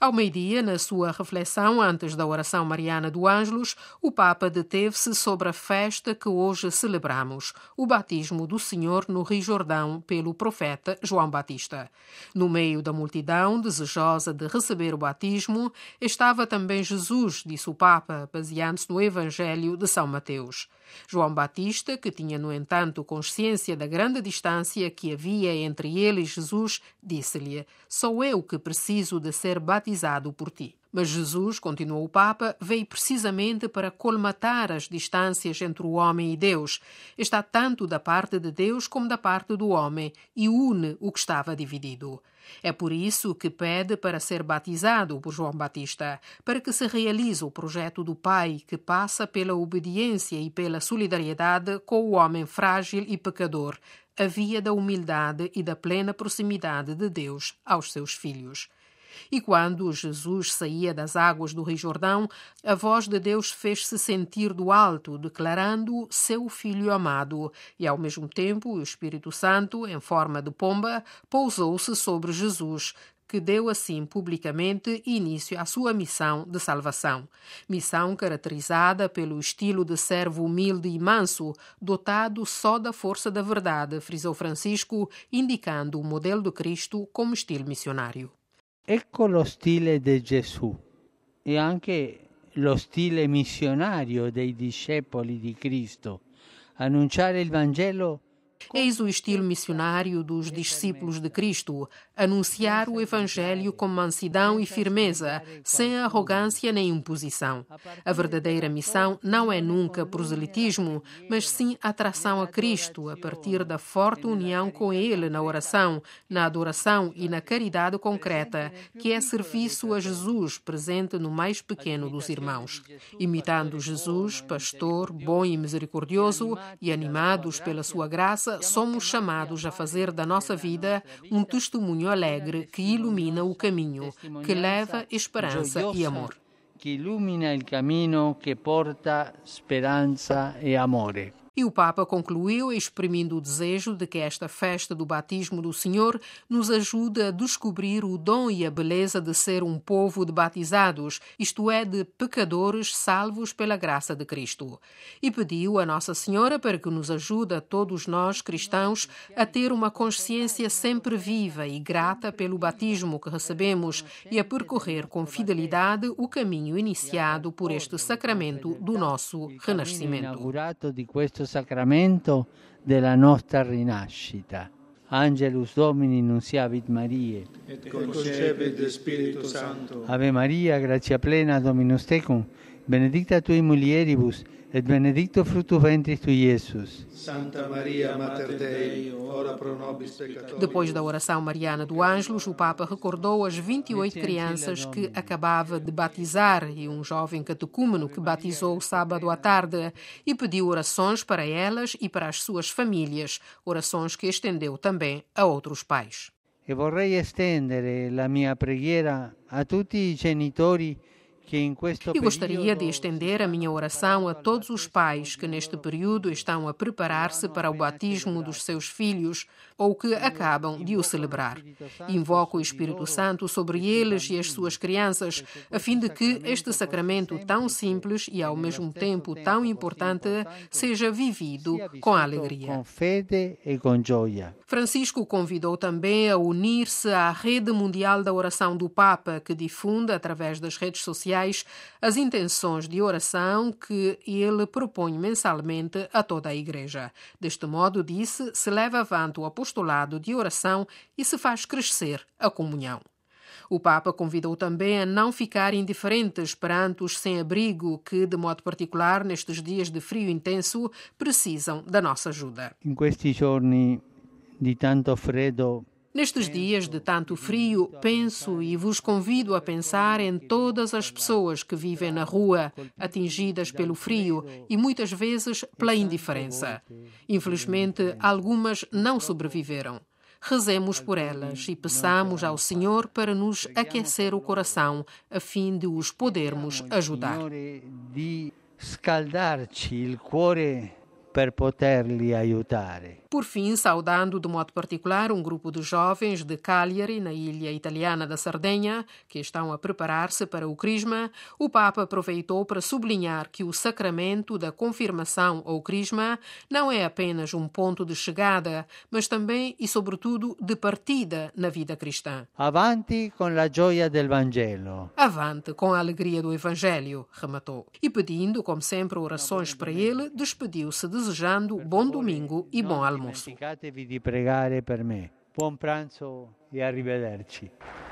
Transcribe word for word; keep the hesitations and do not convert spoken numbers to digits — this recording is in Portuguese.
Ao meio-dia, na sua reflexão antes da oração mariana do Ângelus, o Papa deteve-se sobre a festa que hoje celebramos, o batismo do Senhor no Rio Jordão pelo profeta João Batista. No meio da multidão desejosa de receber o batismo, estava também Jesus, disse o Papa, baseando-se no Evangelho de São Mateus. João Batista, que tinha, no entanto, consciência da grande distância que havia entre ele e Jesus, disse-lhe: "Sou eu que preciso de ser batizado por ti." Mas Jesus, continuou o Papa, veio precisamente para colmatar as distâncias entre o homem e Deus. Está tanto da parte de Deus como da parte do homem e une o que estava dividido. É por isso que pede para ser batizado por João Batista, para que se realize o projeto do Pai que passa pela obediência e pela solidariedade com o homem frágil e pecador, a via da humildade e da plena proximidade de Deus aos seus filhos. E quando Jesus saía das águas do Rio Jordão, a voz de Deus fez-se sentir do alto, declarando seu Filho amado, e ao mesmo tempo o Espírito Santo, em forma de pomba, pousou-se sobre Jesus, que deu assim publicamente início à sua missão de salvação. Missão caracterizada pelo estilo de servo humilde e manso, dotado só da força da verdade, frisou Francisco, indicando o modelo de Cristo como estilo missionário. Ecco lo stile di Gesù e anche lo stile missionario dei discepoli di Cristo. Annunciare il Vangelo. Eis o estilo missionário dos discípulos de Cristo, anunciar o Evangelho com mansidão e firmeza, sem arrogância nem imposição. A verdadeira missão não é nunca proselitismo, mas sim atração a Cristo, a partir da forte união com Ele na oração, na adoração e na caridade concreta, que é serviço a Jesus presente no mais pequeno dos irmãos. Imitando Jesus, pastor, bom e misericordioso, e animados pela sua graça, somos chamados a fazer da nossa vida um testemunho alegre que ilumina o caminho, que leva esperança e amor. Que ilumina o caminho que porta esperança e amor. E o Papa concluiu exprimindo o desejo de que esta festa do batismo do Senhor nos ajude a descobrir o dom e a beleza de ser um povo de batizados, isto é, de pecadores salvos pela graça de Cristo. E pediu a Nossa Senhora para que nos ajude a todos nós, cristãos, a ter uma consciência sempre viva e grata pelo batismo que recebemos e a percorrer com fidelidade o caminho iniciado por este sacramento do nosso renascimento. Sacramento della nostra rinascita. Angelus Domini nunciavit Mariae. Et concepit Spiritu Sancto. Ave Maria, gratia plena, Dominus tecum, benedicta tui mulieribus, et benedictus fructus ventris tui, Iesus. Santa Maria, Mater Dei, ora pro nobis peccatoribus. Depois da oração mariana do Ângelus, o Papa recordou as vinte e oito crianças que acabava de batizar e um jovem catecúmeno que batizou sábado à tarde e pediu orações para elas e para as suas famílias, orações que estendeu também a outros pais. E vorrei estendere la mia preghiera a tutti i genitori. E gostaria de estender a minha oração a todos os pais que neste período estão a preparar-se para o batismo dos seus filhos ou que acabam de o celebrar. Invoco o Espírito Santo sobre eles e as suas crianças, a fim de que este sacramento tão simples e ao mesmo tempo tão importante seja vivido com alegria. Com fede e com gioia. Francisco convidou também a unir-se à Rede Mundial da Oração do Papa, que difunde através das redes sociais as intenções de oração que ele propõe mensalmente a toda a Igreja. Deste modo, disse, se leva avante o apostolado de oração e se faz crescer a comunhão. O Papa convidou também a não ficar indiferentes perante os sem-abrigo que, de modo particular, nestes dias de frio intenso, precisam da nossa ajuda. In questi giorni di tanto freddo, Nestes dias de tanto frio, penso e vos convido a pensar em todas as pessoas que vivem na rua, atingidas pelo frio e muitas vezes pela indiferença. Infelizmente, algumas não sobreviveram. Rezemos por elas e peçamos ao Senhor para nos aquecer o coração, a fim de os podermos ajudar. Di scaldarci il cuore per poterli aiutare. Por fim, saudando de modo particular um grupo de jovens de Cagliari, na ilha italiana da Sardenha, que estão a preparar-se para o Crisma, o Papa aproveitou para sublinhar que o sacramento da confirmação ou Crisma não é apenas um ponto de chegada, mas também e sobretudo de partida na vida cristã. Avanti con la gioia del Vangelo. Avante com a alegria do Evangelho, rematou. E pedindo, como sempre, orações para ele, despediu-se desejando bom domingo e bom almoço. Non dimenticatevi di pregare per me. Buon pranzo e arrivederci.